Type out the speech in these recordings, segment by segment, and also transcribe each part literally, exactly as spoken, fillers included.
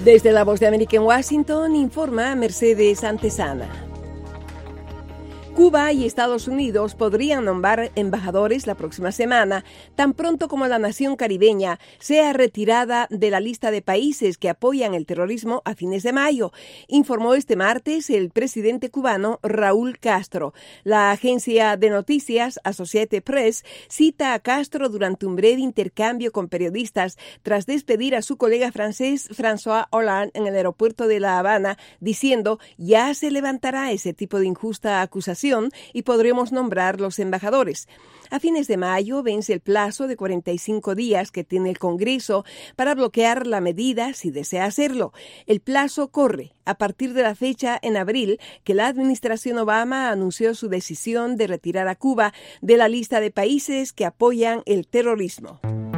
Desde la Voz de América en Washington, informa Mercedes Antesana. Cuba y Estados Unidos podrían nombrar embajadores la próxima semana, tan pronto como la nación caribeña sea retirada de la lista de países que apoyan el terrorismo a fines de mayo, informó este martes el presidente cubano Raúl Castro. La agencia de noticias Associated Press cita a Castro durante un breve intercambio con periodistas tras despedir a su colega francés François Hollande en el aeropuerto de La Habana, diciendo: ya se levantará ese tipo de injusta acusación y podremos nombrar los embajadores. A fines de mayo vence el plazo de cuarenta y cinco días que tiene el Congreso para bloquear la medida si desea hacerlo. El plazo corre a partir de la fecha en abril que la administración Obama anunció su decisión de retirar a Cuba de la lista de países que apoyan el terrorismo.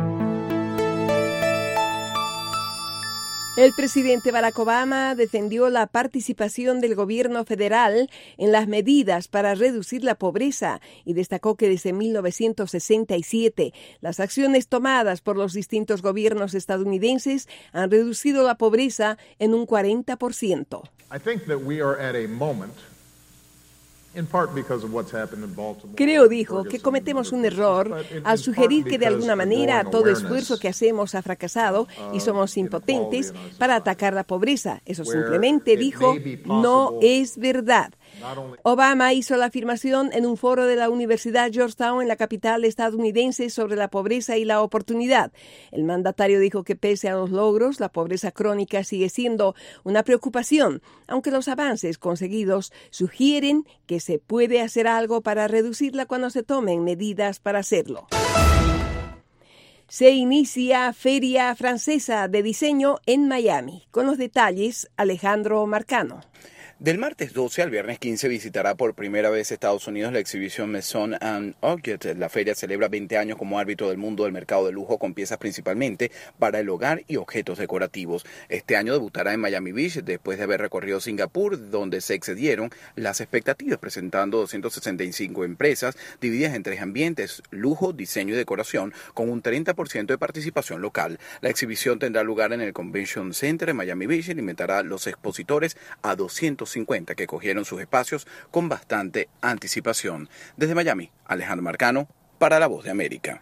El presidente Barack Obama defendió la participación del gobierno federal en las medidas para reducir la pobreza y destacó que desde mil novecientos sesenta y siete las acciones tomadas por los distintos gobiernos estadounidenses han reducido la pobreza en un cuarenta por ciento. I think that we are at a moment, Creo, dijo, que cometemos un error al sugerir que de alguna manera todo esfuerzo que hacemos ha fracasado y somos impotentes para atacar la pobreza. Eso simplemente, dijo, no es verdad. Obama hizo la afirmación en un foro de la Universidad Georgetown en la capital estadounidense sobre la pobreza y la oportunidad. El mandatario dijo que pese a los logros, la pobreza crónica sigue siendo una preocupación, aunque los avances conseguidos sugieren que se puede hacer algo para reducirla cuando se tomen medidas para hacerlo. Se inicia Feria Francesa de Diseño en Miami. Con los detalles, Alejandro Marcano. Del martes doce al viernes quince visitará por primera vez Estados Unidos la exhibición Maison and Objet. La feria celebra veinte años como árbitro del mundo del mercado de lujo con piezas principalmente para el hogar y objetos decorativos. Este año debutará en Miami Beach después de haber recorrido Singapur, donde se excedieron las expectativas presentando doscientas sesenta y cinco empresas divididas en tres ambientes: lujo, diseño y decoración, con un treinta por ciento de participación local. La exhibición tendrá lugar en el Convention Center en Miami Beach y limitará los expositores a doscientos cincuenta que cogieron sus espacios con bastante anticipación. Desde Miami, Alejandro Marcano, para La Voz de América.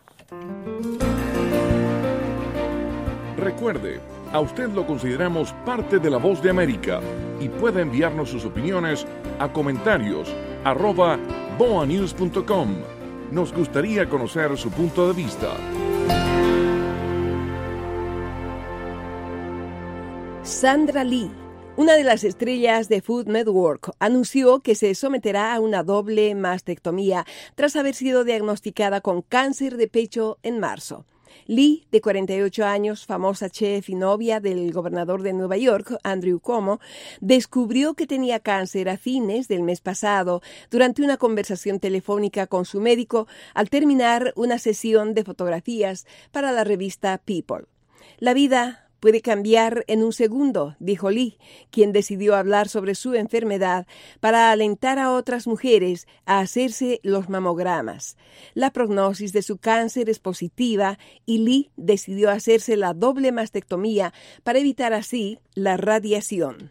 Recuerde, a usted lo consideramos parte de La Voz de América y puede enviarnos sus opiniones a comentarios arroba boanews punto com. Nos gustaría conocer su punto de vista. Sandra Lee, una de las estrellas de Food Network, anunció que se someterá a una doble mastectomía tras haber sido diagnosticada con cáncer de pecho en marzo. Lee, de cuarenta y ocho años, famosa chef y novia del gobernador de Nueva York, Andrew Cuomo, descubrió que tenía cáncer a fines del mes pasado durante una conversación telefónica con su médico al terminar una sesión de fotografías para la revista People. La vida puede cambiar en un segundo, dijo Lee, quien decidió hablar sobre su enfermedad para alentar a otras mujeres a hacerse los mamogramas. La prognosis de su cáncer es positiva y Lee decidió hacerse la doble mastectomía para evitar así la radiación.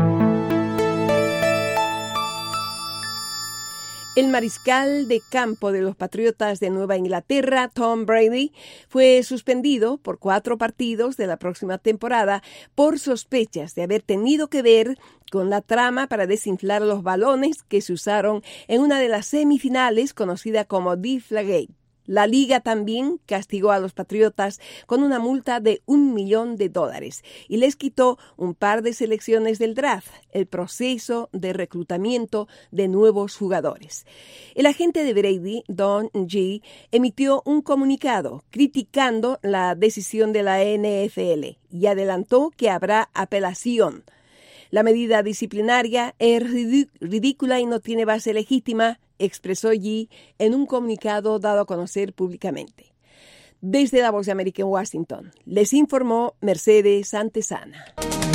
El mariscal de campo de los Patriotas de Nueva Inglaterra, Tom Brady, fue suspendido por cuatro partidos de la próxima temporada por sospechas de haber tenido que ver con la trama para desinflar los balones que se usaron en una de las semifinales conocida como Deflategate. La liga también castigó a los Patriotas con una multa de un millón de dólares y les quitó un par de selecciones del draft, el proceso de reclutamiento de nuevos jugadores. El agente de Brady, Don G., emitió un comunicado criticando la decisión de la N F L y adelantó que habrá apelación. La medida disciplinaria es ridícula y no tiene base legítima, expresó Yi en un comunicado dado a conocer públicamente. Desde La Voz de América en Washington, les informó Mercedes Antesana.